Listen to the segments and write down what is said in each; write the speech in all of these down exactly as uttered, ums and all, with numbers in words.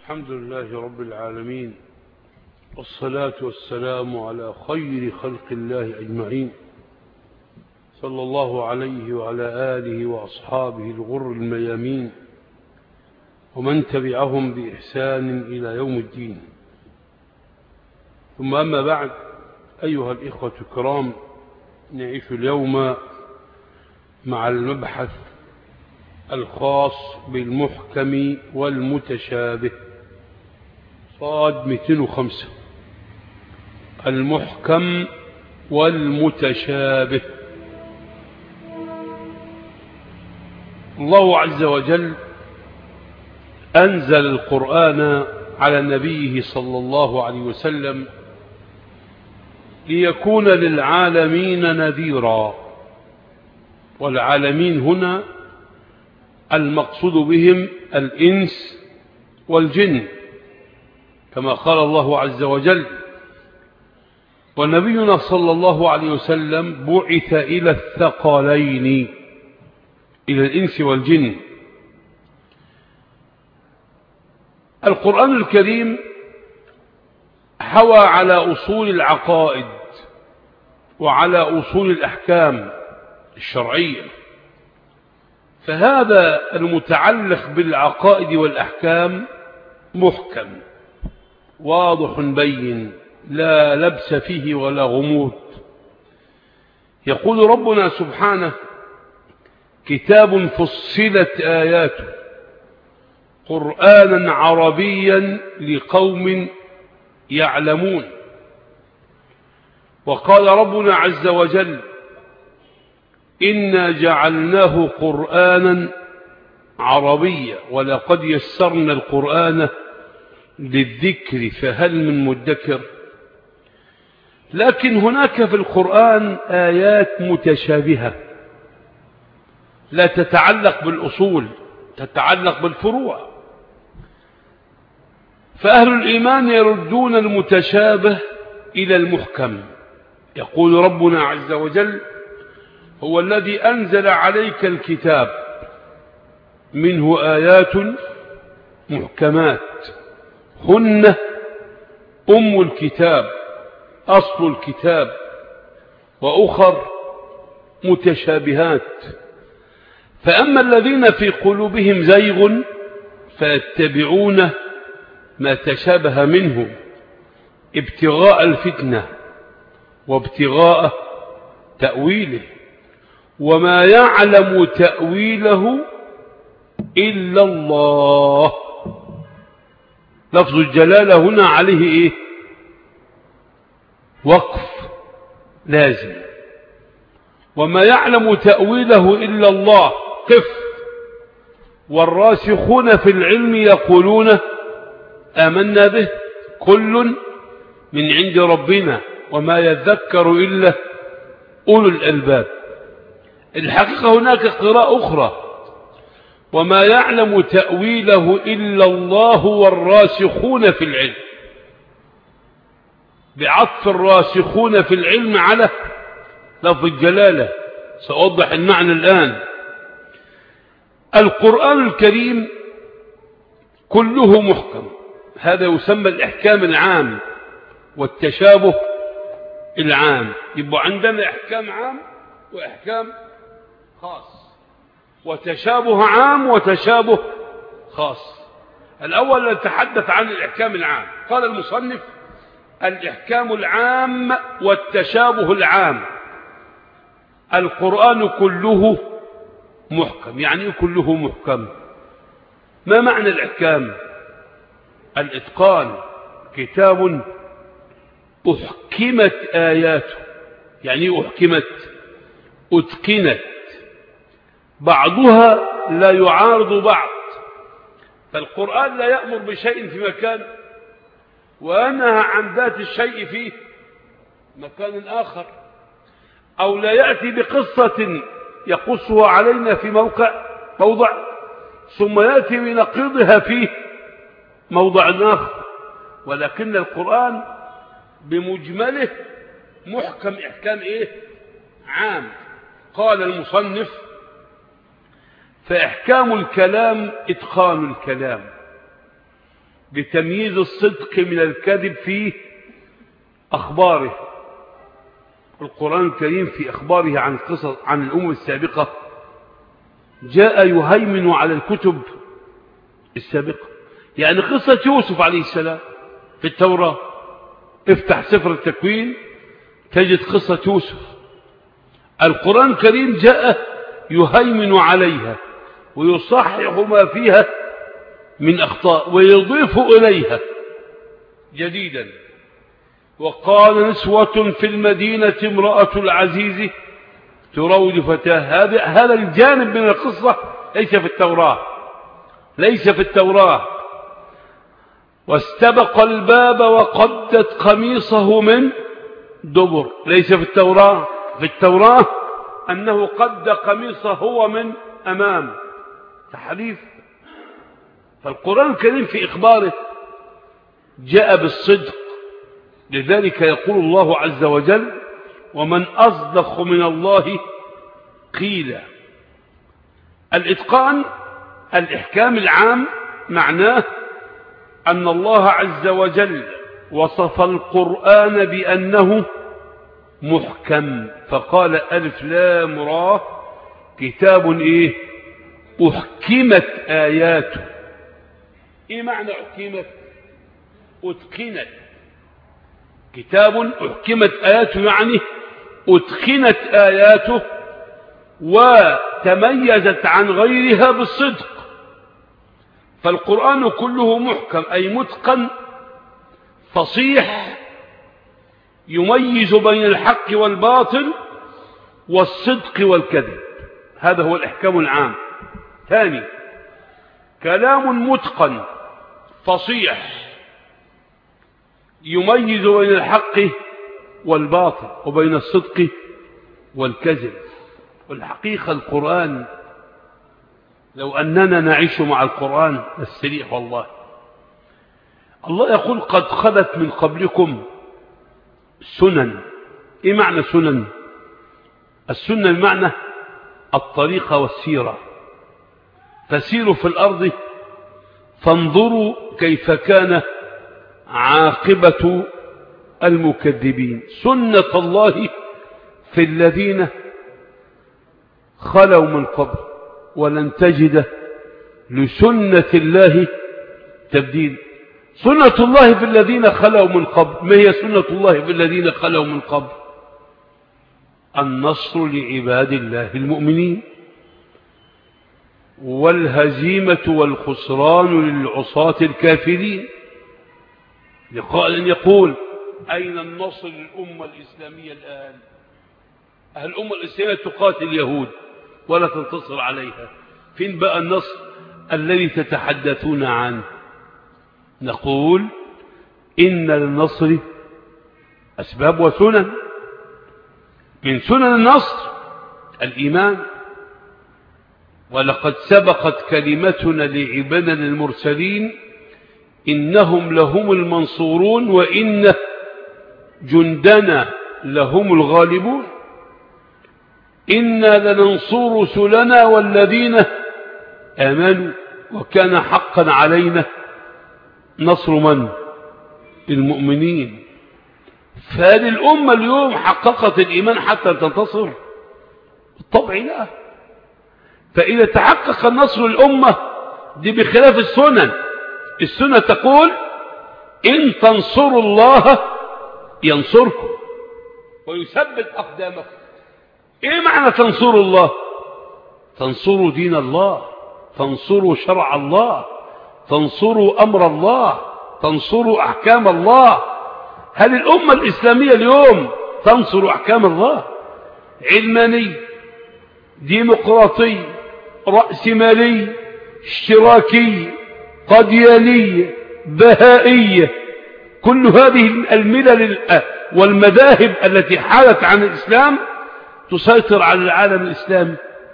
الحمد لله رب العالمين، والصلاة والسلام على خير خلق الله أجمعين، صلى الله عليه وعلى آله وأصحابه الغر الميامين ومن تبعهم بإحسان إلى يوم الدين. ثم أما بعد، أيها الإخوة الكرام، نعيش اليوم مع المبحث الخاص بالمحكم والمتشابه، صاد مئتين وخمسة، المحكم والمتشابه. الله عز وجل أنزل القرآن على نبيه صلى الله عليه وسلم ليكون للعالمين نذيرا، والعالمين هنا المقصود بهم الإنس والجن، كما قال الله عز وجل: ونبينا صلى الله عليه وسلم بعث إلى الثقلين، إلى الإنس والجن. القرآن الكريم حوى على أصول العقائد وعلى أصول الأحكام الشرعية، فهذا المتعلق بالعقائد والأحكام محكم واضح بين، لا لبس فيه ولا غموض. يقول ربنا سبحانه: كتاب فصلت آياته قرآنا عربيا لقوم يعلمون. وقال ربنا عز وجل: إنا جعلناه قرآنا عربيا ولقد يسرنا القرآن للذكر فهل من مدكر. لكن هناك في القرآن آيات متشابهة لا تتعلق بالأصول، تتعلق بالفروع. فأهل الإيمان يردون المتشابه إلى المحكم. يقول ربنا عز وجل: هو الذي أنزل عليك الكتاب منه آيات محكمات هن أم الكتاب أصل الكتاب وأخر متشابهات. فأما الذين في قلوبهم زيغ فيتبعون ما تشابه منه ابتغاء الفتنة وابتغاء تأويله، وما يعلم تأويله إلا الله. لفظ الجلالة هنا عليه إيه؟ وقف لازم. وما يعلم تأويله إلا الله قف. والراسخون في العلم يقولون آمنا به كل من عند ربنا وما يذكر إلا أولو الألباب. الحقيقة هناك قراءة أخرى: وما يعلم تأويله إلا الله والراسخون في العلم، بعطف الراسخون في العلم على لفظ الجلالة. سأوضح المعنى الآن. القرآن الكريم كله محكم، هذا يسمى الإحكام العام والتشابه العام. يبقى عندنا إحكام عام وإحكام خاص، وتشابه عام وتشابه خاص. الأول نتحدث عن الإحكام العام. قال المصنف: الإحكام العام والتشابه العام. القرآن كله محكم. يعني إيه كله محكم؟ ما معنى الإحكام؟ الإتقان. كتاب أحكمت آياته. يعني إيه أحكمت؟ أتقنت، بعضها لا يعارض بعض. فالقرآن لا يأمر بشيء في مكان وينهى عن ذات الشيء في مكان آخر، أو لا يأتي بقصة يقصها علينا في موقع موضع ثم يأتي بنقيضها في موضع آخر. ولكن القرآن بمجمله محكم إحكام إيه؟ عام. قال المصنف: فإحكام الكلام إتقان الكلام، بتمييز الصدق من الكذب في أخباره. القرآن الكريم في أخباره عن قصص عن الأمم السابقة جاء يهيمن على الكتب السابقة. يعني قصة يوسف عليه السلام في التوراة، افتح سفر التكوين تجد قصة يوسف. القرآن الكريم جاء يهيمن عليها ويصحح ما فيها من أخطاء ويضيف إليها جديدا. وقال نسوة في المدينة امرأة العزيز تراود فتاه. هذا هذا الجانب من القصة ليس في التوراة، ليس في التوراة. واستبق الباب وقدت قميصه من دبر، ليس في التوراة. في التوراة أنه قد قميصه هو من أمام، تحريف. فالقرآن الكريم في إخباره جاء بالصدق. لذلك يقول الله عز وجل: ومن أصدق من الله قيلا. الإتقان الإحكام العام معناه أن الله عز وجل وصف القرآن بأنه محكم، فقال ألف لام را كتاب إيه؟ أحكمت آياته. إيه معنى أحكمت؟ أتقنت. كتاب أحكمت آياته يعني أتقنت آياته وتميزت عن غيرها بالصدق. فالقرآن كله محكم أي متقن فصيح يميز بين الحق والباطل والصدق والكذب. هذا هو الإحكام العام. ثاني، كلام متقن فصيح يميز بين الحق والباطل وبين الصدق والكذب. والحقيقة القرآن لو أننا نعيش مع القرآن نستريح والله. الله يقول: قد خلت من قبلكم سنن. إيه معنى سنن؟ السنة بمعنى الطريقة والسيرة. فسيروا في الأرض فانظروا كيف كان عاقبة المكذبين. سنة الله في الذين خلوا من قبل ولن تجد لسنة الله تبديل. سنة الله في الذين خلوا من قبل. ما هي سنة الله في الذين خلوا من قبل؟ النصر لعباد الله المؤمنين، والهزيمة والخسران للعصاة الكافرين. لقائل يقول: أين النصر للأمة الإسلامية الآن؟ الأمة الإسلامية تقاتل اليهود ولا تنتصر عليها. فين بقى النصر الذي تتحدثون عنه؟ نقول: إن للنصر أسباب وسنن. من سنن النصر الإيمان. ولقد سبقت كلمتنا لعبادنا المرسلين إنهم لهم المنصورون وإن جندنا لهم الغالبون. إنا لننصر رسلنا والذين آمنوا وكان حقا علينا نصر من؟ المؤمنين. فهذه الأمة اليوم حققت الإيمان حتى تنتصر؟ بالطبع لا. فإذا تحقق النصر للأمة دي بخلاف السنن. السنة تقول: إن تنصروا الله ينصركم ويثبت أقدامكم. إيه معنى تنصروا الله؟ تنصروا دين الله، تنصروا شرع الله، تنصروا أمر الله، تنصروا أحكام الله. هل الأمة الإسلامية اليوم تنصر أحكام الله؟ علماني، ديمقراطي، رأسمالي، اشتراكي، قدياني، بهائية، كل هذه الملل والمذاهب التي حالت عن الإسلام تسيطر على العالم الإسلامي.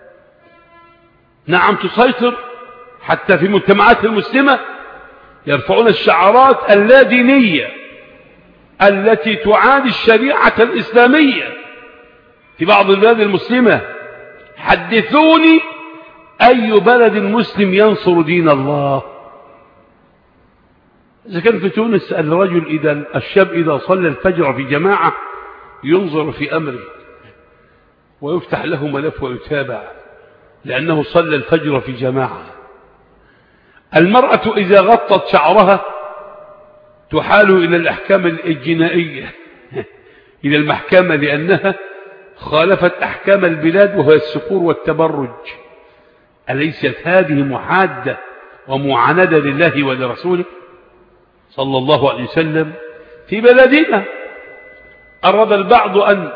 نعم تسيطر. حتى في المجتمعات المسلمة يرفعون الشعارات اللادينية التي تعادي الشريعة الإسلامية في بعض البلاد المسلمة. حدثوني أي بلد مسلم ينصر دين الله؟ إذا كان في تونس الرجل إذا الشاب إذا صلى الفجر في جماعة ينظر في أمره ويفتح له ملف ويتابع لأنه صلى الفجر في جماعة. المرأة إذا غطت شعرها تحال إلى الأحكام الجنائية إلى المحكمة لأنها خالفت أحكام البلاد وهي السفور والتبرج. أليست هذه محادة ومعاندة لله ولرسوله صلى الله عليه وسلم؟ في بلدنا أراد البعض أن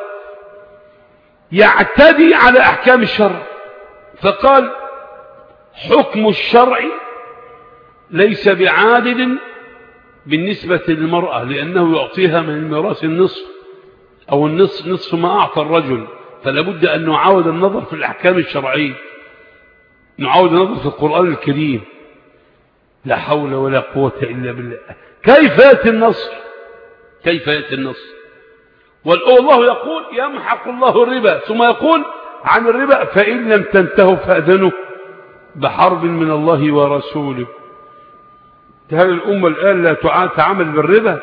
يعتدي على أحكام الشرع فقال حكم الشرع ليس بعادل بالنسبة للمرأة لأنه يعطيها من الميراث النصف أو النصف نصف ما أعطى الرجل، فلا بد أن نعاود النظر في الأحكام الشرعية، نعاود النظر في القرآن الكريم. لا حول ولا قوة إلا بالله. كيف يأتي النصر؟ كيف يأتي النصر؟ والله يقول يمحق الله الربا، ثم يقول عن الربا فإن لم تنتهوا فأذنوا بحرب من الله ورسوله. هل الأمة الآن لا تعامل بالربا؟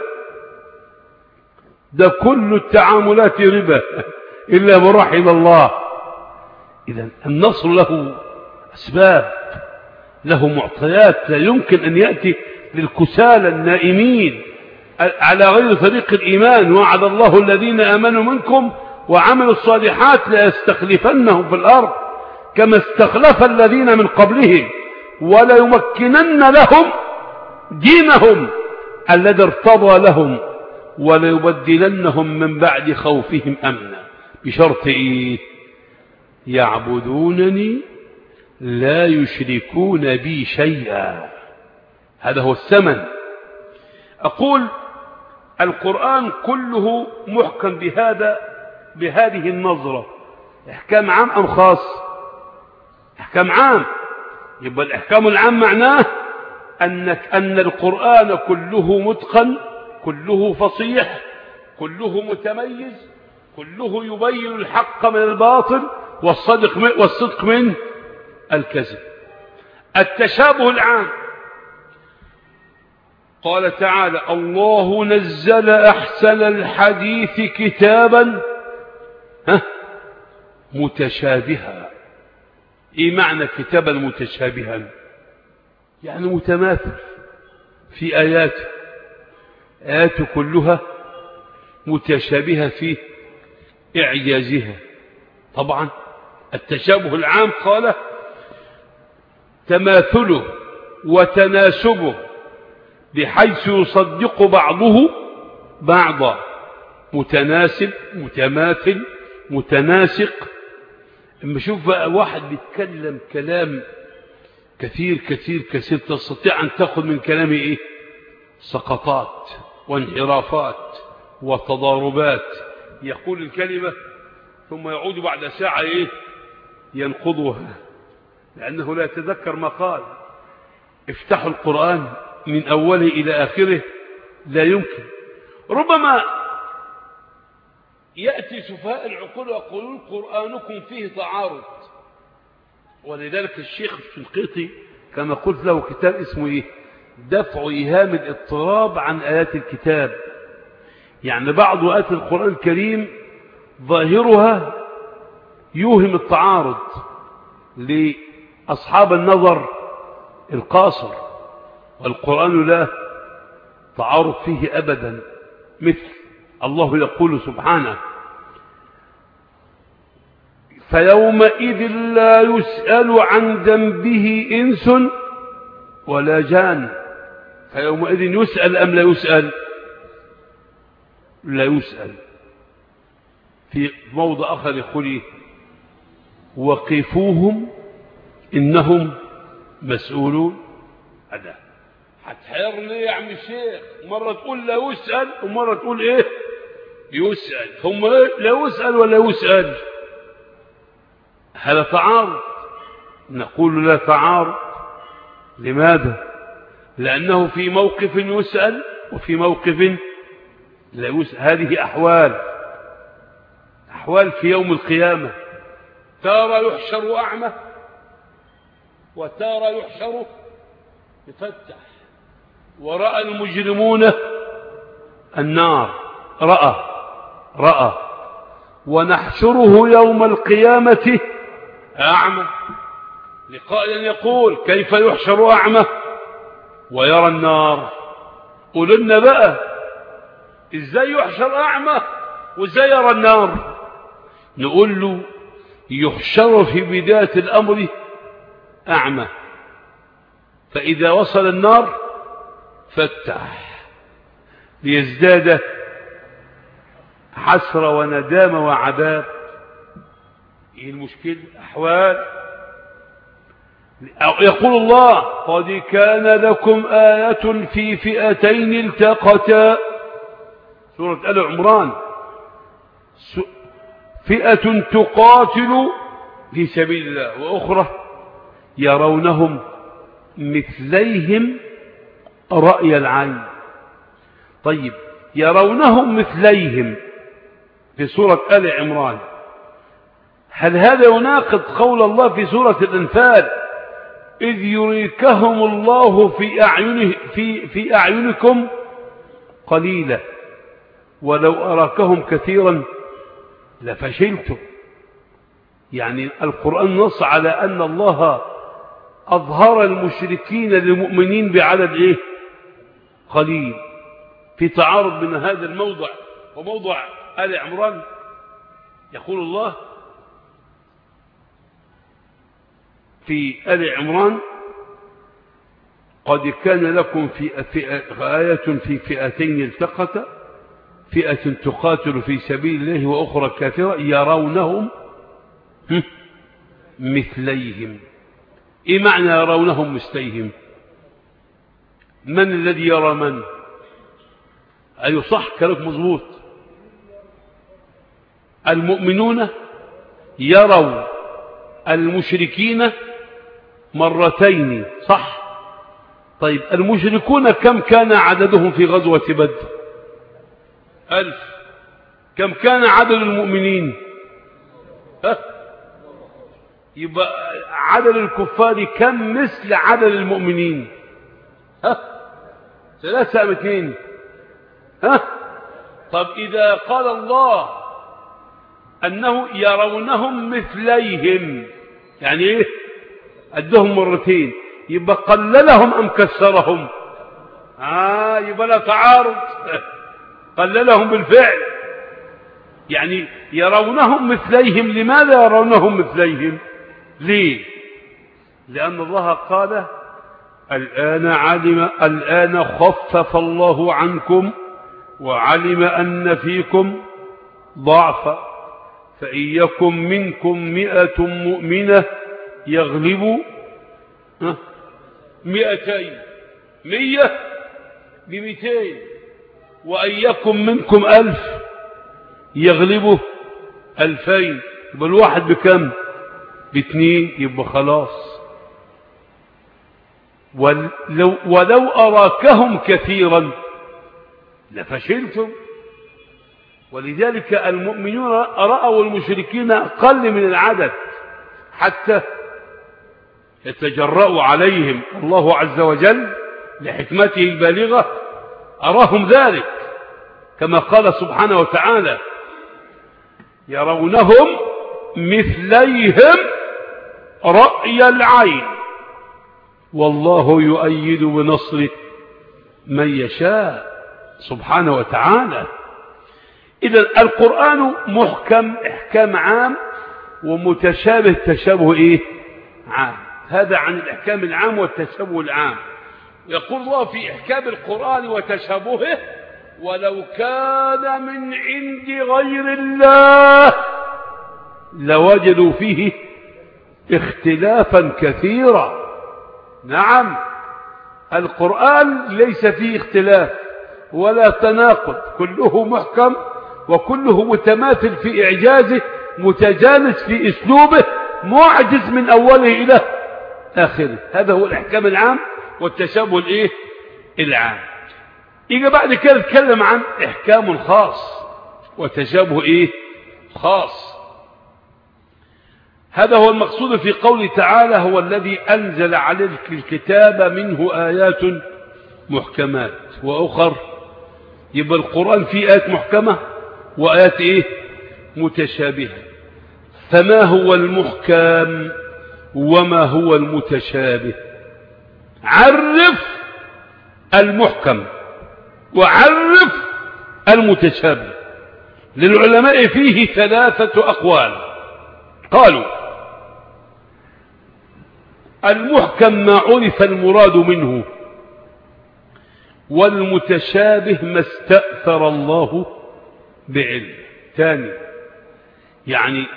ده كل التعاملات ربا إلا ما رحم الله. إذن النصر له أسباب، له معطيات، لا يمكن أن يأتي للكسالى النائمين على غير طريق الإيمان. وعد الله الذين آمنوا منكم وعملوا الصالحات ليستخلفنهم في الأرض كما استخلف الذين من قبلهم وليمكنن لهم دينهم الذي ارتضى لهم وليبدلنهم من بعد خوفهم أمنا بشرط إيه؟ يعبدونني لا يشركون بي شيئا. هذا هو الثمن. أقول القرآن كله محكم بهذا بهذه النظرة. إحكام عام أم خاص؟ إحكام عام. يبقى الإحكام العام معناه أنك أن القرآن كله متقن، كله فصيح، كله متميز، كله يبين الحق من الباطل والصدق من, والصدق من الكذب. التشابه العام قال تعالى الله نزل أحسن الحديث كتابا ها متشابها. إيه معنى كتابا متشابها؟ يعني متماثل في آياته، آياته كلها متشابهة في إعجازها. طبعا التشابه العام قال تماثله وتناسبه بحيث يصدق بعضه بعضا. متناسب، متماثل، متناسق. اما شوف بقى واحد بيتكلم كلام كثير كثير كثير تستطيع أن تأخذ من كلامه إيه؟ سقطات وانحرافات وتضاربات. يقول الكلمة ثم يعود بعد ساعة إيه؟ ينقضها لأنه لا يتذكر ما قال. افتحوا القرآن من أوله إلى آخره لا يمكن. ربما يأتي سفهاء العقول ويقولون قرآنكم فيه تعارض، ولذلك الشيخ الشنقيطي كما قلت له كتاب اسمه إيه؟ دفع إيهام الاضطراب عن آيات الكتاب. يعني بعض آيات القرآن الكريم ظاهرها يوهم التعارض لأصحاب النظر القاصر، والقرآن لا تعارض فيه أبدا. مثل الله يقول سبحانه فيومئذ لا يسأل عن ذنبه إنس ولا جان. فيومئذ يسأل أم لا يسأل؟ لا يسأل. في موضع آخر يقول وقفوهم إنهم مسؤولون. هذا هتحيرني يا عم الشيخ، مرة تقول لا يسأل ومرة تقول إيه يسأل. هم إيه؟ لا يسأل ولا يسأل؟ هذا تعارض. نقول لا تعارض. لماذا؟ لأنه في موقف يسأل وفي موقف لا يسأل. هذه أحوال أحوال في يوم القيامة. تارى يحشر أعمى وتارى يحشر يفتح. ورأى المجرمون النار. رأى رأى ونحشره يوم القيامة أعمى. لقائل يقول كيف يحشر أعمى ويرى النار؟ قل لنا بقى ازاي يحشر أعمى وازاي يرى النار؟ نقول له يحشر في بداية الأمر أعمى، فإذا وصل النار فتح ليزداد حسرة وندامة وعذاب. ايه المشكلة؟ أحوال. يقول الله قد كان لكم آية في فئتين التقتا، سورة آل عمران، فئة تقاتل في سبيل الله وأخرى يرونهم مثليهم رأي العين. طيب يرونهم مثليهم في سورة آل عمران، هل هذا يناقض قول الله في سورة الأنفال إذ يريكهم الله في أعينه في في أعينكم قليلا ولو أراكهم كثيرا لفشلتم؟ يعني القرآن نص على أن الله أظهر المشركين للمؤمنين بعدد إيه؟ قليل. في تعارض بين هذا الموضع وموضع آل عمران. يقول الله في آل عمران قد كان لكم في آية في فئتين التقتا، فئة تقاتل في سبيل الله وأخرى كافرة يرونهم مثليهم. إيه معنى يرونهم مثليهم؟ من الذي يرى من؟ أي صح كلامك مظبوط. المؤمنون يروا المشركين مرتين، صح؟ طيب المشركون كم كان عددهم في غزوة بدر؟ ألف. كم كان عدد المؤمنين؟ ها؟ يبقى عدد الكفار كم مثل عدد المؤمنين؟ ها؟ ثلاثة أم اثنين؟ ها؟ طب إذا قال الله أنه يرونهم مثليهم يعني إيه؟ أدهم مرتين، يبقى قللهم أم كسرهم؟ آه يبقى لا تعارض، قللهم بالفعل. يعني يرونهم مثليهم. لماذا يرونهم مثليهم؟ ليه؟ لأن الله قال الآن علم الآن خفف الله عنكم وعلم أن فيكم ضعفا فإن يكن منكم مئة مؤمنة يغلبوا مئتين، مية بمئتين، وأن يكن منكم ألف يغلبوا ألفين. يبقى الواحد بكم؟ باثنين. يبقى خلاص. ولو, ولو أراكهم كثيرا لفشلتم. ولذلك المؤمنون رأوا المشركين أقل من العدد حتى يتجرأوا عليهم الله عز وجل لحكمته البالغة، أراهم ذلك كما قال سبحانه وتعالى يرونهم مثليهم رأي العين والله يؤيد بنصره من يشاء سبحانه وتعالى. إذا القرآن محكم إحكام عام ومتشابه تشابه إيه؟ عام. هذا عن الإحكام العام والتشابه العام. يقول الله في إحكام القرآن وتشابهه ولو كان من عند غير الله لوجدوا فيه اختلافا كثيرا. نعم القرآن ليس فيه اختلاف ولا تناقض، كله محكم وكله متماثل في إعجازه، متجانس في أسلوبه، معجز من أوله إلى آخره. هذا هو الإحكام العام والتشابه الإيه؟ العام. يجي بعد كده نتكلم عن إحكام خاص وتشابه إيه؟ خاص. هذا هو المقصود في قوله تعالى هو الذي أنزل عليك الكتاب منه آيات محكمات وأخر. يبقى القرآن فيه آيات محكمة وآيات إيه متشابهة. فما هو المحكم وما هو المتشابه؟ عرف المحكم وعرف المتشابه. للعلماء فيه ثلاثة أقوال. قالوا المحكم ما عرف المراد منه، والمتشابه ما استأثر الله بعلم. ثاني يعني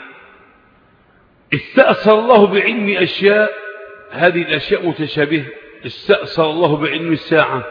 استأثر الله بعلم أشياء، هذه الأشياء متشابهة. استأثر الله بعلم الساعة،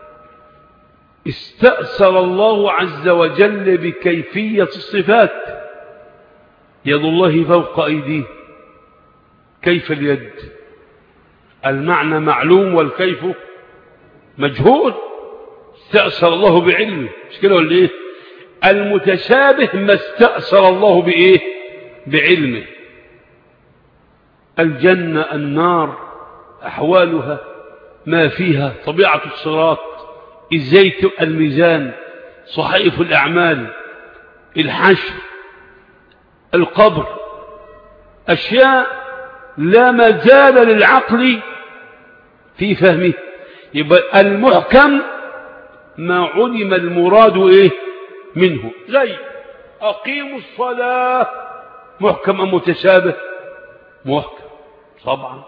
استأثر الله عز وجل بكيفية الصفات. يد الله فوق أيديه، كيف اليد؟ المعنى معلوم والكيف مجهول. استأثر الله بعلمه، مش كده ولا ايه؟ المتشابه ما استأثر الله بإيه بعلمه. الجنة، النار، أحوالها، ما فيها، طبيعة الصراط، الزيت، الميزان، صحائف الأعمال، الحشر، القبر، أشياء لا مجال للعقل في فهمه. يبقى المحكم ما علم المراد إيه منه. زي أقيموا الصلاة، محكم أم متشابه؟ محكم طبعا.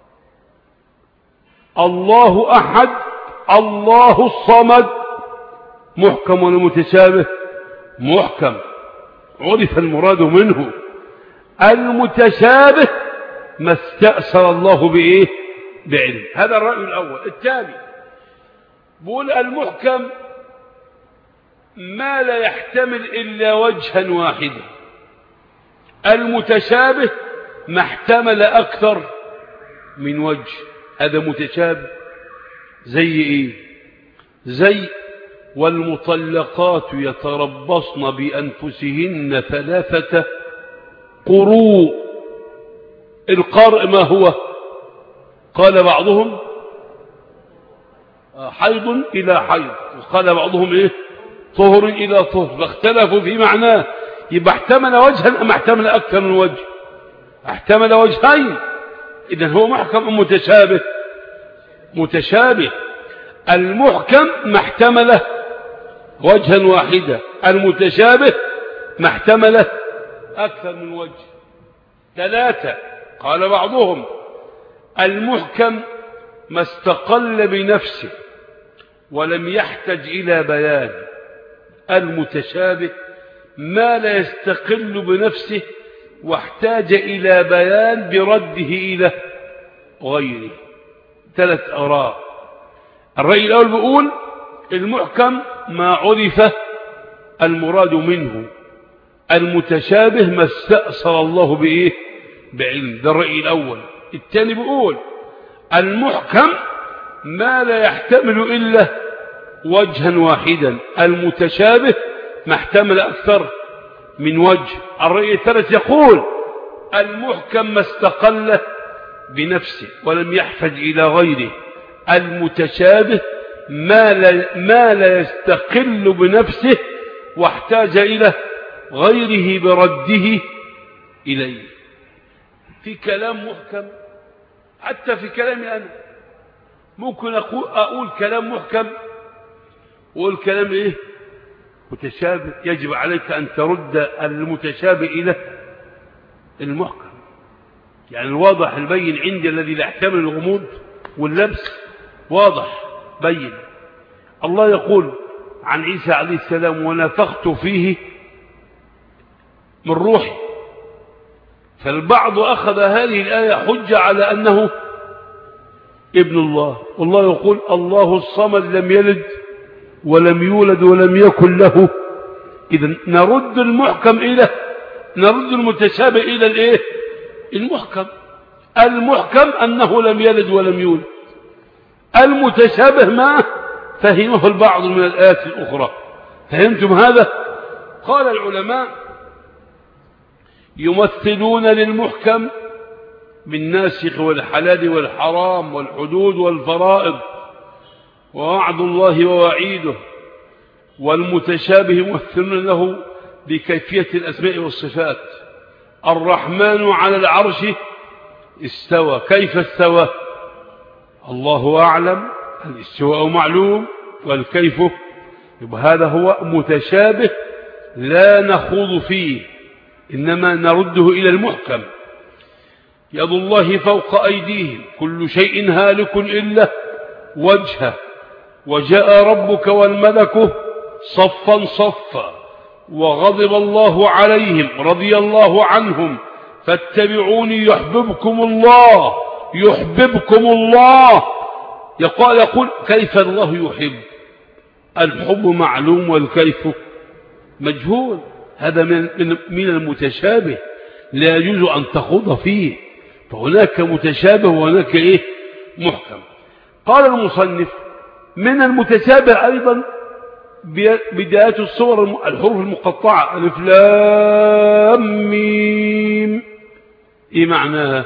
الله أحد، الله الصمد، محكم ولا متشابه؟ محكم، عرف المراد منه. المتشابه ما استأثر الله بإيه بعلم. هذا الرأي الأول. الثاني بقول المحكم ما لا يحتمل إلا وجها واحدا. المتشابه ما احتمل أكثر من وجه، هذا متشابه. زي إيه؟ زي والمطلقات يتربصن بأنفسهن ثلاثة قروء. القرء ما هو؟ قال بعضهم حيض إلى حيض، وقال بعضهم إيه طهر إلى طهر، فاختلفوا في معناه. يبقى احتمل وجها أم احتمل أكثر من وجه؟ احتمل وجهين. إذن هو محكم أم متشابه؟ متشابه. المحكم ما احتمل وجها واحدا، المتشابه ما احتمل أكثر من وجه. ثلاثة قال بعضهم المحكم ما استقل بنفسه ولم يحتج إلى بيان. المتشابه ما لا يستقل بنفسه واحتاج إلى بيان برده إلى غيره. ثلاث آراء. الرأي الأول بيقول المحكم ما عرف المراد منه، المتشابه ما استأثر الله بإيه بعلم. ده الرأي الأول. الثاني بيقول المحكم ما لا يحتمل إلا وجها واحدا، المتشابه ما احتمل أكثر من وجه. الرأي الثالث يقول المحكم ما استقل بنفسه ولم يحتج إلى غيره، المتشابه ما لا, ما لا يستقل بنفسه واحتاج إلى غيره برده إليه. في كلام محكم، حتى في كلامي أنا ممكن أقول, أقول كلام محكم وأقول كلام إيه متشابه. يجب عليك أن ترد المتشابه إلى المحكم. يعني الواضح البين عندي الذي لا يحتمل الغموض واللبس واضح بين. الله يقول عن عيسى عليه السلام ونفخت فيه من روحي. فالبعض أخذ هذه الآية حجة على أنه ابن الله، والله يقول الله الصمد لم يلد ولم يولد ولم يكن له. إذن نرد المحكم إلى نرد المتشابه إلى الإيه المحكم. المحكم أنه لم يلد ولم يولد، المتشابه ما فهمه البعض من الآيات الأخرى. فهمتم هذا؟ قال العلماء يمثلون للمحكم بالناسخ والحلال والحرام والحدود والفرائض، ويمثلون للمتشابه بالمتشابه بالغير. يعني المحكم ما لا يحتمل إلا وجها واحدا، المتشابه ما احتمل أكثر من وجه. الرأي الثالث يقول المحكم ما لا يحتمل إلا وجها واحدا، المتشابه ما احتمل أكثر من وجه. ووعد الله ووعيده، والمتشابه ممثل له بكيفية الأسماء والصفات. الرحمن على العرش استوى، كيف استوى؟ الله أعلم، الاستواء معلوم والكيف، يبقى هذا هو متشابه لا نخوض فيه، إنما نرده إلى المحكم. يد الله فوق أيديهم، كل شيء هالك إلا وجهه، وجاء ربك والملك صفا صفا، وغضب الله عليهم رضي الله عنهم، فاتبعوني يحببكم الله، يحببكم الله. يقول, يقول كيف الله يحب؟ الحب معلوم والكيف مجهول، هذا من, من المتشابه لا يجوز أن تخوض فيه، فهناك متشابه وهناك إيه؟ محكم. قال المصنف من المتشابه أيضا بدايات الصور الحروف المقطعة، ألف لام ميم، إيه معناها؟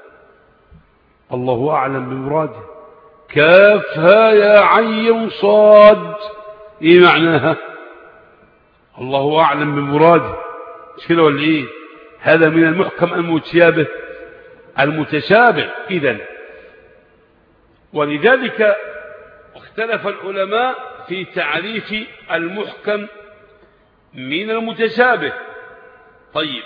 الله أعلم بمراده. كافها يا عين صاد، إيه معناها؟ الله أعلم بمراده. مش كده ولا إيه؟ هذا من المحكم المتشابه المتشابه إذن. ولذلك اختلف العلماء في تعريف المحكم من المتشابه. طيب،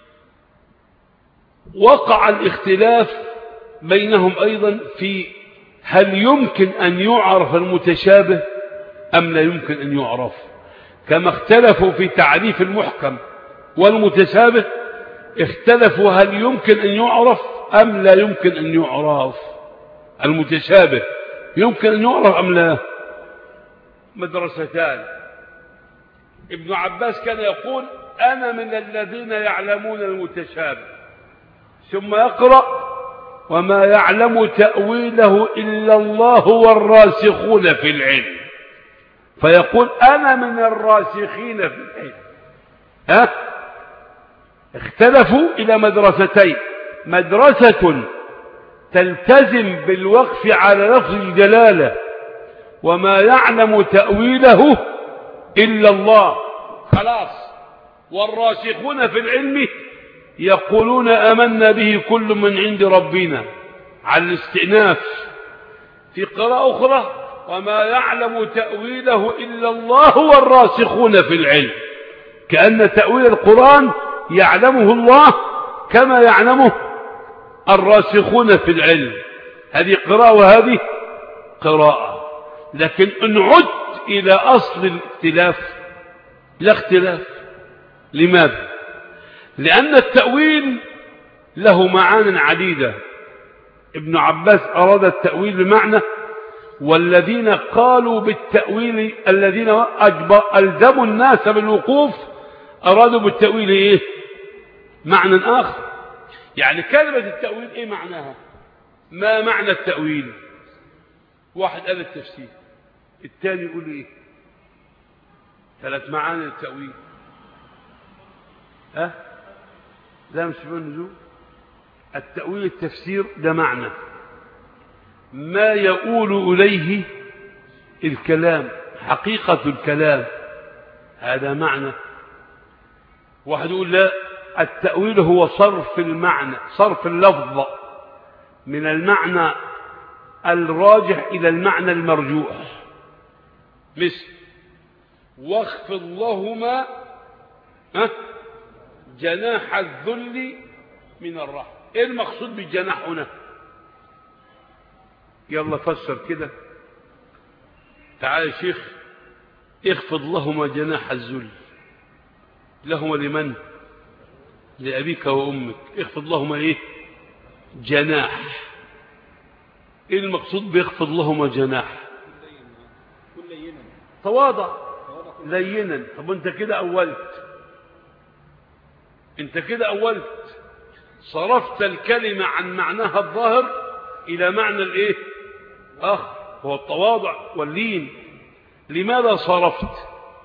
وقع الاختلاف بينهم أيضا في هل يمكن أن يعرف المتشابه أم لا يمكن أن يعرف. كما اختلفوا في تعريف المحكم والمتشابه، اختلفوا هل يمكن أن يعرف أم لا يمكن أن يعرف. المتشابه يمكن أن يعرف أم لا؟ مدرستان. ابن عباس كان يقول أنا من الذين يعلمون المتشابه، ثم يقرأ وما يعلم تأويله إلا الله والراسخون في العلم، فيقول أنا من الراسخين في العلم. ها؟ اختلفوا إلى مدرستين، مدرسة تلتزم بالوقف على لفظ الجلالة وما يعلم تأويله إلا الله، خلاص، والراسخون في العلم يقولون آمنا به كل من عند ربنا على الاستئناف. في قراءة أخرى وما يعلم تأويله إلا الله والراسخون في العلم، كأن تأويل القرآن يعلمه الله كما يعلمه الراسخون في العلم. هذه قراءة وهذه قراءة. لكن إن عدت إلى أصل الاختلاف لا اختلاف. لماذا؟ لأن التأويل له معان عديدة. ابن عباس أراد التأويل بمعنى، والذين قالوا بالتأويل الذين ألزموا الناس بالوقوف أرادوا بالتأويل إيه؟ معنى آخر. يعني كلمة التأويل إيه معناها؟ ما معنى التأويل؟ واحد قال التفسير، الثاني يقول إيه؟ ثلاث معاني التأويل. ها؟ لا مش في النزول. التأويل التفسير ده معنى ما يقول إليه الكلام، حقيقة الكلام، هذا معنى. واحد يقول لا، التأويل هو صرف المعنى، صرف اللفظ من المعنى الراجح إلى المعنى المرجوح. مثل واخفض لهما جناح الذل من الرحمة. ايه المقصود بالجناح هنا؟ يلا فسر كده. تعال يا شيخ، اخفض لهما جناح الذل. لهما لمن؟ لأبيك وأمك. اخفض لهما ايه؟ جناح. ايه المقصود بيخفض لهما جناح؟ تواضع، لينا. طب انت كده أولت، انت كده أولت، صرفت الكلمة عن معناها الظاهر إلى معنى الايه؟ آخر، هو التواضع واللين. لماذا صرفت؟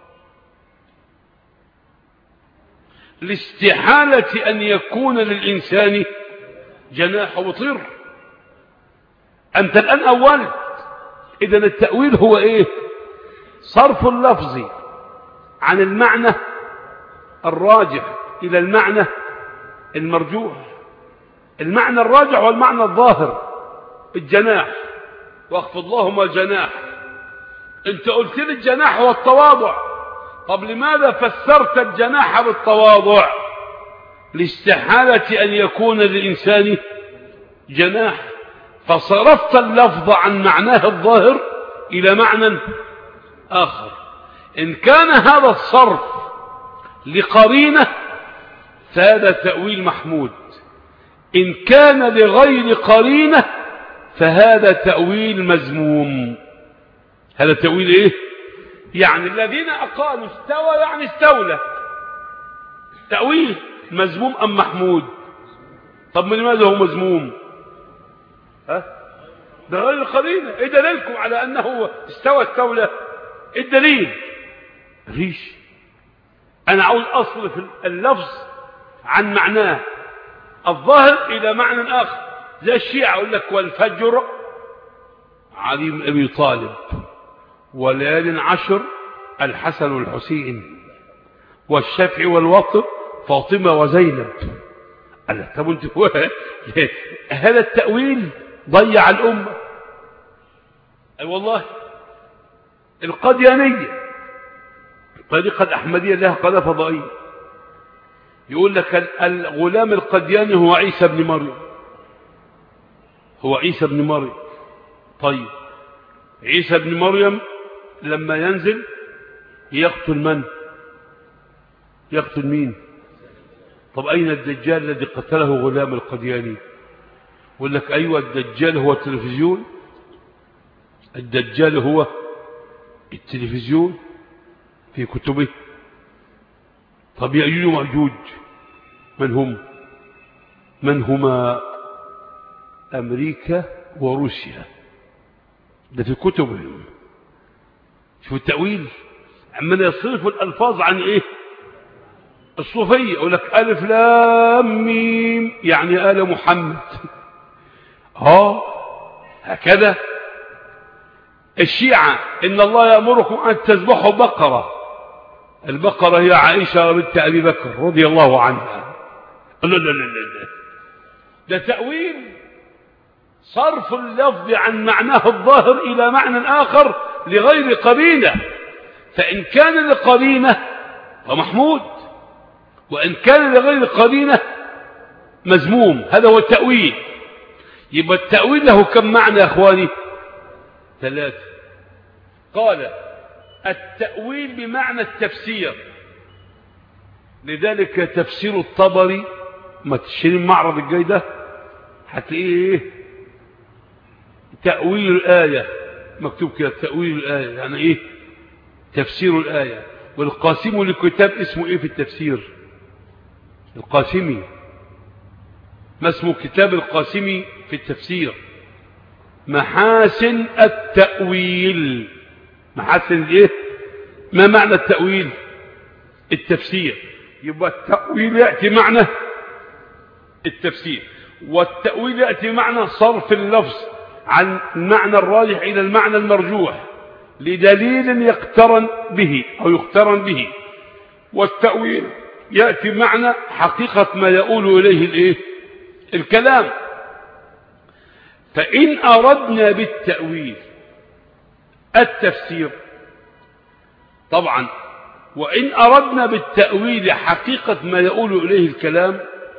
لاستحالة أن يكون للإنسان جناح وطير. أنت الآن أولت، إذن التأويل هو إيه؟ صرف اللفظ عن المعنى الراجح إلى المعنى المرجوح. المعنى الراجح والمعنى الظاهر الجناح، واخفض لهما الجناح. انت قلت لي الجناح هو التواضع، طب لماذا فسرت الجناح بالتواضع؟ لاستحالة أن يكون للإنسان جناح، فصرفت اللفظ عن معناه الظاهر إلى معنى آخر. إن كان هذا الصرف لقرينة فهذا تأويل محمود، إن كان لغير قرينة فهذا تأويل مذموم. هذا تأويل إيه؟ يعني الذين أقالوا استوى يعني استولى، تأويل مذموم أم محمود؟ طب من لماذا هو مذموم؟ ها؟ ده غير قرينة. إيه دليلكم على أنه استوى استولى؟ إيه الدليل؟ مفيش. أنا عاوز أصرف اللفظ عن معناه الظاهر إلى معنى آخر، زي الشيعة يقول لك والفجر علي بن أبي طالب، وليال عشر الحسن والحسين، والشفع والوتر فاطمة وزينب. قال طب انت هذا التأويل ضيع الأمة. أي والله. القديانية طريقة الأحمدية لها قناة فضائية، يقول لك الغلام القدياني هو عيسى بن مريم، هو عيسى بن مريم. طيب عيسى بن مريم لما ينزل يقتل من؟ يقتل مين؟ طب أين الدجال الذي قتله غلام القدياني؟ يقول لك أيوة الدجال هو التلفزيون، الدجال هو التلفزيون في كتبه. طب يأجوج ومأجوج من هم؟ من هما؟ أمريكا وروسيا، ده في كتبهم. شوف التأويل، عمال يصرف الألفاظ عن إيه؟ الصوفية يقول لك ألف لام ميم يعني آل محمد. ها هكذا. الشيعة إن الله يأمركم أن تذبحوا بقرة، البقرة هي عائشة بنت أبي بكر رضي الله عنها. لا لا لا لا، ده تأويل صرف اللفظ عن معناه الظاهر إلى معنى آخر لغير قرينة، فإن كان لقرينة فمحمود، وإن كان لغير قرينة مذموم. هذا هو التأويل. يبقى التأويل له كم معنى يا أخواني؟ ثلاثة. قال التأويل بمعنى التفسير، لذلك تفسير الطبري ما تشتري المعرض الجاي ده هتلاقيه ايه؟ تأويل الآية، مكتوب كده تأويل الآية، يعني ايه؟ تفسير الآية. والقاسم لكتاب اسمه ايه في التفسير؟ القاسمي. ما اسمه كتاب القاسمي في التفسير؟ محاسن التأويل. محاسن ايه؟ ما معنى التأويل؟ التفسير. يبقى التأويل يأتي معنى التفسير، والتأويل يأتي معنى صرف اللفظ عن المعنى الراجح إلى المعنى المرجوح لدليل يقترن به أو يقترن به. والتأويل يأتي معنى حقيقة ما يقول إليه الإيه؟ الكلام. فإن أردنا بالتأويل التفسير طبعا، وإن أردنا بالتأويل حقيقة ما يقول إليه الكلام،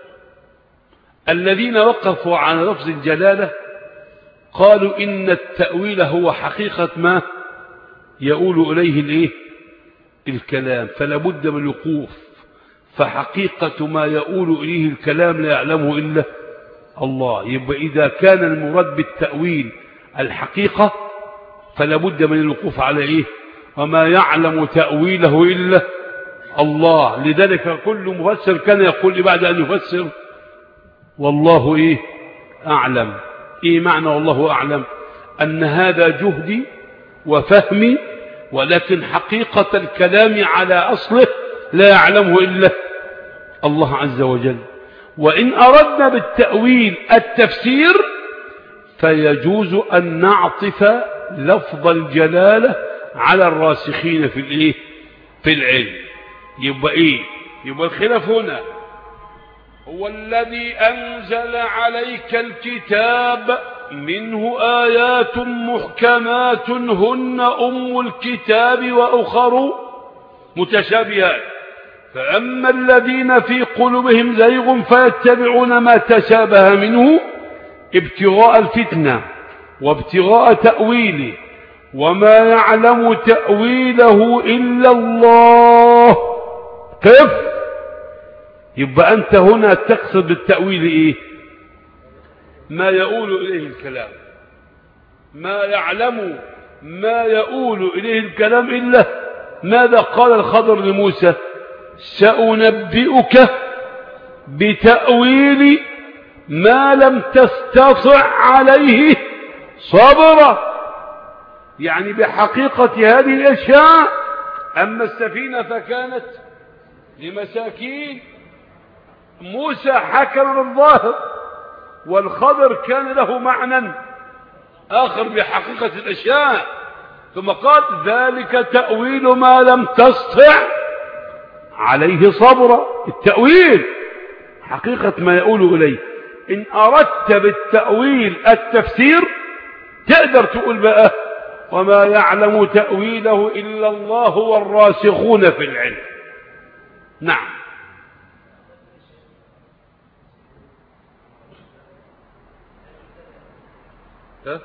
الذين وقفوا على لفظ الجلالة قالوا إن التأويل هو حقيقة ما يقول إليه الإيه؟ الكلام، فلا بد من الوقوف. فحقيقة ما يقول إليه الكلام لا يعلمه إلا الله. يبقى إذا كان المراد بالتأويل الحقيقة فلا بد من الوقوف على إيه؟ وما يعلم تأويله إلا الله. لذلك كل مفسر كان يقول بعد أن يفسر والله إيه؟ أعلم. إيه معنى والله أعلم؟ أن هذا جهدي وفهمي، ولكن حقيقة الكلام على أصله لا يعلمه إلا الله عز وجل. وإن أردنا بالتأويل التفسير فيجوز أن نعطف لفظ الجلالة على الراسخين في الايه في العلم. يبقى ايه؟ يبقى الخلاف هنا هو الذي أنزل عليك الكتاب منه آيات محكمات هن أم الكتاب وأخر متشابهات، فأما الذين في قلوبهم زيغ فيتبعون ما تشابه منه ابتغاء الفتنة وابتغاء تأويله وما يعلم تأويله إلا الله. كيف؟ يبقى أنت هنا تقصد بالتأويل إيه؟ ما يؤول إليه الكلام، ما يعلم ما يؤول إليه الكلام إلا ماذا قال الخضر لموسى؟ سأنبئك بتأويل ما لم تستطع عليه صبرا، يعني بحقيقة هذه الأشياء. أما السفينة فكانت لمساكين، موسى حكم بالظاهر، والخضر كان له معنى آخر بحقيقة الأشياء. ثم قال ذلك تأويل ما لم تستطع عليه صبرا. التأويل حقيقة ما يقول إليه. إن أردت بالتأويل التفسير تقدر تقول بقى وما يعلم تأويله إلا الله والراسخون في العلم. نعم. ها؟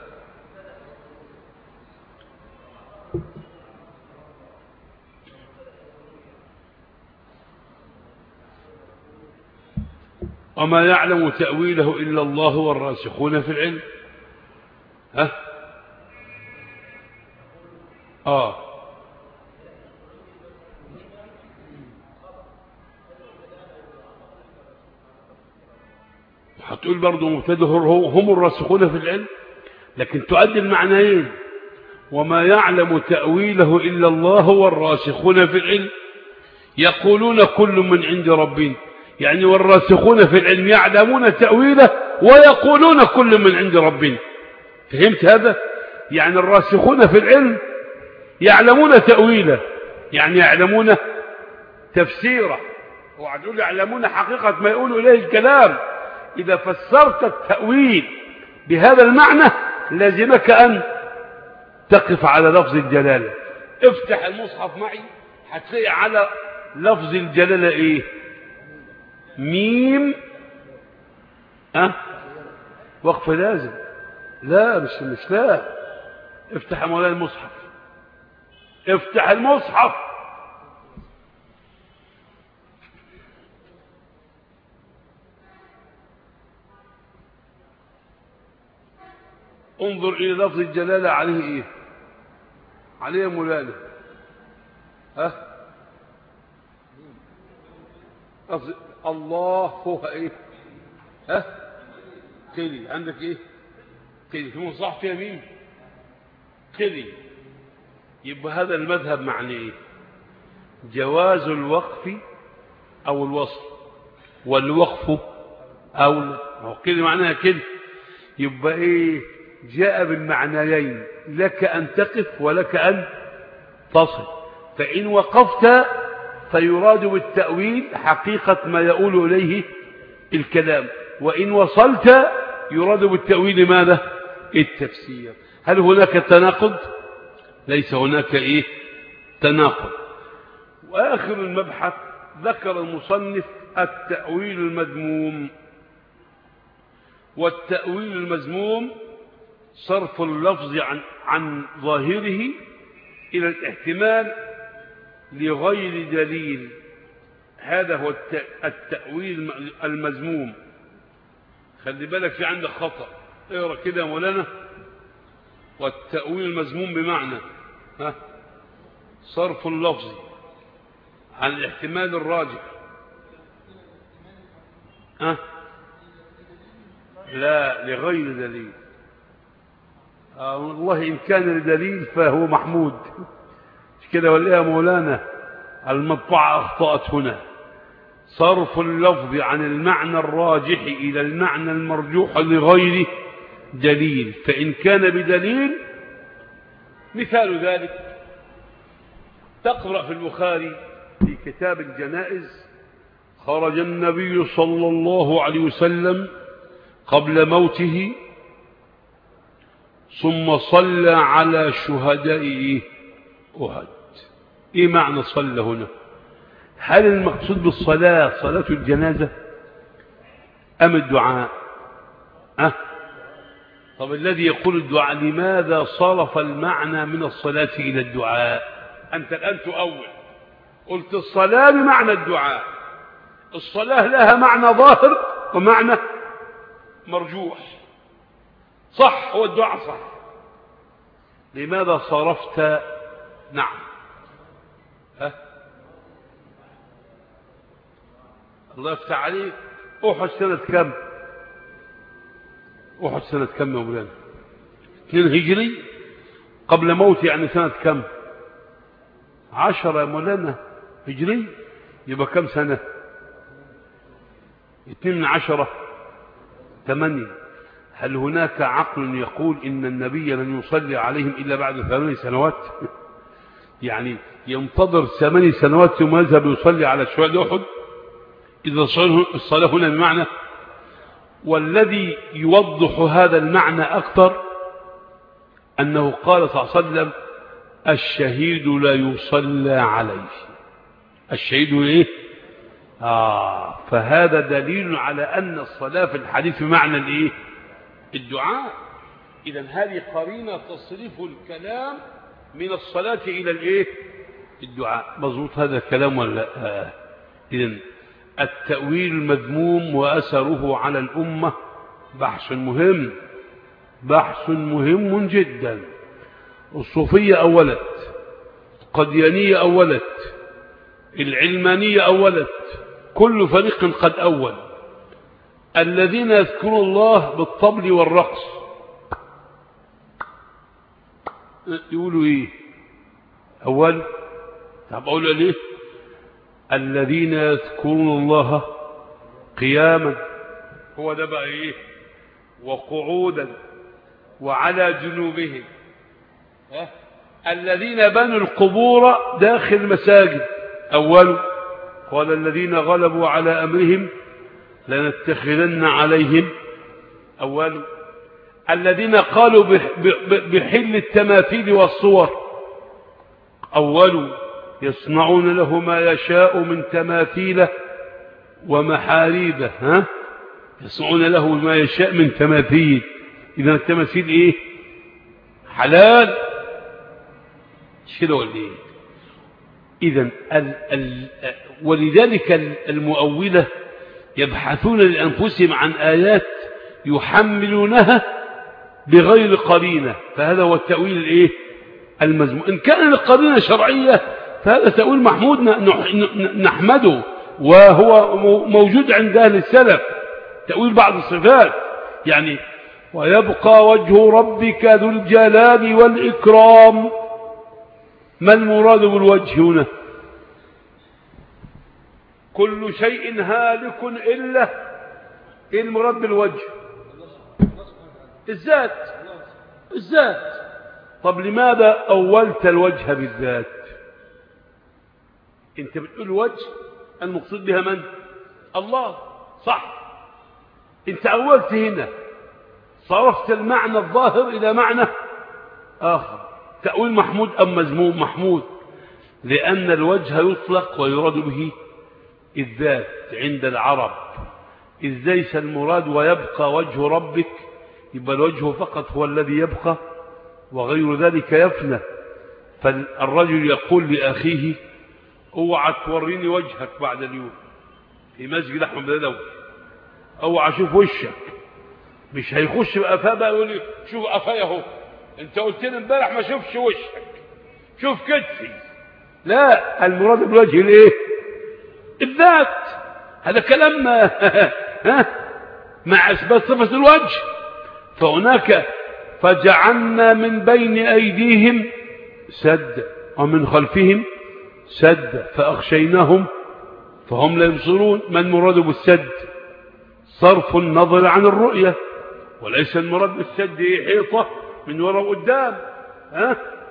وما يعلم تأويله إلا الله والراسخون في العلم. ها؟ آه هتقول برضو مبتدأ هم الراسخون في العلم، لكن تؤدي المعنيين. وما يعلم تأويله إلا الله والراسخون في العلم يقولون كل من عند ربنا، يعني والراسخون في العلم يعلمون تأويله ويقولون كل من عند ربنا. فهمت هذا؟ يعني الراسخون في العلم يعلمون تأويله، يعني يعلمون تفسيره، وعدول يعلمون حقيقة ما يقول إليه الكلام. إذا فسرت التأويل بهذا المعنى لازمك أن تقف على لفظ الجلالة. افتح المصحف معي هتلاقي على لفظ الجلالة ايه؟ ميم. أه؟ وقف لازم. لا مش مش لا. افتح مولانا المصحف، افتح المصحف. انظر إلى لفظ الجلالة عليه ايه؟ عليه مولانا. ها؟ الله هو ايه؟ ها؟ قلي. عندك ايه؟ قلي. في مصحف فيها مين؟ قلي. يبقى هذا المذهب معنى ايه؟ جواز الوقف او الوصل، والوقف اولى. هو قلي معناها كده. يبقى ايه؟ جاء بالمعنيين، لك أن تقف ولك أن تصل. فإن وقفت فيراد بالتأويل حقيقة ما يقول إليه الكلام، وإن وصلت يراد بالتأويل ماذا؟ التفسير. هل هناك تناقض؟ ليس هناك إيه؟ تناقض. وآخر المبحث ذكر المصنف التأويل المذموم. والتأويل المذموم صرف اللفظ عن, عن ظاهره إلى الاحتمال لغير دليل. هذا هو التأويل المذموم. خلي بالك في عندك خطأ، اقرأ كده يا مولانا. والتأويل المذموم بمعنى ها صرف اللفظ عن الاحتمال الراجح. ها لا لغير دليل. آه والله إن كان لدليل فهو محمود. مش كده ولا يا مولانا؟ المطبعة أخطأت هنا. صرف اللفظ عن المعنى الراجح إلى المعنى المرجوح لغير دليل، فإن كان بدليل مثال ذلك تقرأ في البخاري في كتاب الجنائز: خرج النبي صلى الله عليه وسلم قبل موته ثم صلى على شهداء أحد. ايه معنى صلى هنا؟ هل المقصود بالصلاة صلاة الجنازة أم الدعاء؟ أه؟ طب الذي يقول الدعاء لماذا صرف المعنى من الصلاة إلى الدعاء؟ أنت الآن تؤول، قلت الصلاة بمعنى الدعاء. الصلاة لها معنى ظاهر ومعنى مرجوح، صح؟ هو الدعاء صح. لماذا صرفت؟ نعم. ها؟ الله يفتح عليك. أحد سنة كم؟ أحد سنة كم يا مولانا؟ اثنين هجري، قبل موت يعني سنة كم؟ عشرة يا مولانا هجري، يبقى كم سنة؟ اثنين من عشرة، ثمانية. هل هناك عقل يقول إن النبي لن يصلي عليهم إلا بعد ثمان سنوات؟ يعني ينتظر ثمان سنوات ثم يذهب يصلي على شهداء أحد؟ إذا الصلاة هنا بمعنى. والذي يوضح هذا المعنى أكثر أنه قال صلى الله عليه وسلم: الشهيد لا يصلى عليه. الشهيد إيه؟ آه فهذا دليل على أن الصلاة في الحديث بمعنى الإيه؟ الدعاء. إذن هذه قرينة تصرف الكلام من الصلاة إلى الإيه؟ الدعاء. مظبوط هذا الكلام ولا؟ آه. إذن التأويل المذموم وأثره على الأمة بحث مهم، بحث مهم جدا. الصوفية أولت، القديانية أولت، العلمانية أولت، كل فريق قد أول. الذين يذكرون الله بالطبل والرقص يقولوا إيه؟ أول. طب أقول ليه؟ الذين يذكرون الله قياما، هو ده بقى إيه؟ وقعودا وعلى جنوبهم. ها؟ الذين بنوا القبور داخل المساجد أول. قال الذين غلبوا على أمرهم لنتخذن عليهم أول. الذين قالوا بحل التماثيل والصور أول. يصنعون له ما يشاء من تماثيل ومحاريب. ها؟ يصنعون له ما يشاء من تماثيل. إذا التماثيل إيه؟ حلال. مش كده ولا إيه؟ إذا ال ال ولذلك المؤولة يبحثون لأنفسهم عن آيات يحملونها بغير قرينة، فهذا هو التأويل الإيه؟ المذموم. إن كان القرينة شرعية فهذا تأويل محمود نحمده، وهو موجود عند أهل السلف. تأويل بعض الصفات، يعني ويبقى وجه ربك ذو الجلال والإكرام. ما المراد بالوجه هنا؟ كل شيء هالك إلا. إيه المراد بالوجه؟ الذات. الذات. طب لماذا أولت الوجه بالذات؟ انت بتقول وجه المقصود بها من؟ الله، صح. انت أولت هنا، صرفت المعنى الظاهر إلى معنى آخر. تأويل محمود أم مذموم؟ محمود، لأن الوجه يطلق ويراد به الذات عند العرب. إذ ليس المراد ويبقى وجه ربك، يبقى الوجه فقط هو الذي يبقى وغير ذلك يفنى. فالرجل يقول لأخيه: اوعى توريني وجهك بعد اليوم في مسجد أحمد بدوي، اوعى اشوف وشك. مش هيخش بقفاه بقى يقول لي شوف قفايا اهو، انت قلت لي امبارح ما شوفش وشك، شوف كتفي. لا، المراد بالوجه الايه؟ الذات. هذا كلام ها مع اثبات صفه الوجه. فهناك فجعلنا من بين ايديهم سد ومن خلفهم سد فاغشيناهم فهم لا يبصرون. ما المراد بالسد؟ صرف النظر عن الرؤيه، وليس المراد بالسد حيطه من وراء قدام. ها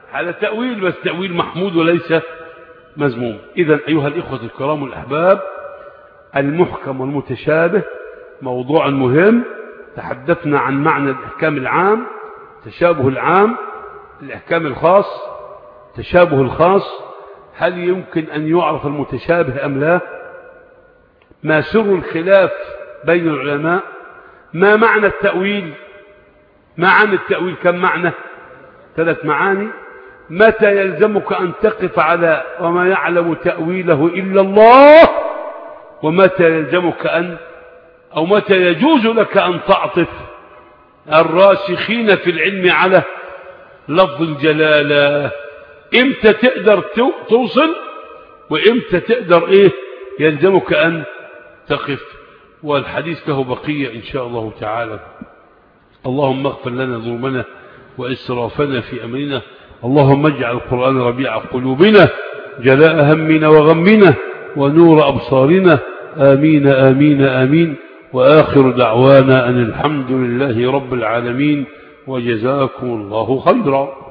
على تأويل، بس تأويل محمود وليس مذموم. إذن أيها الإخوة الكرام الأحباب، المحكم والمتشابه موضوع مهم. تحدثنا عن معنى الإحكام العام، تشابه العام، الإحكام الخاص، تشابه الخاص. هل يمكن أن يعرف المتشابه أم لا؟ ما سر الخلاف بين العلماء؟ ما معنى التأويل؟ معنى التأويل كم معنى؟ ثلاث معاني. متى يلزمك أن تقف على وما يعلم تأويله إلا الله؟ ومتى يلزمك أن أو متى يجوز لك أن تعطف الراسخين في العلم على لفظ الجلالة؟ إمتى تقدر توصل وإمتى تقدر إيه يلزمك أن تقف؟ والحديث له بقية إن شاء الله تعالى. اللهم اغفر لنا ذنوبنا وإسرافنا في أمرنا. اللهم اجعل القرآن ربيع قلوبنا، جلاء همنا وغمنا، ونور أبصارنا. آمين آمين آمين. وآخر دعوانا أن الحمد لله رب العالمين، وجزاكم الله خيرا.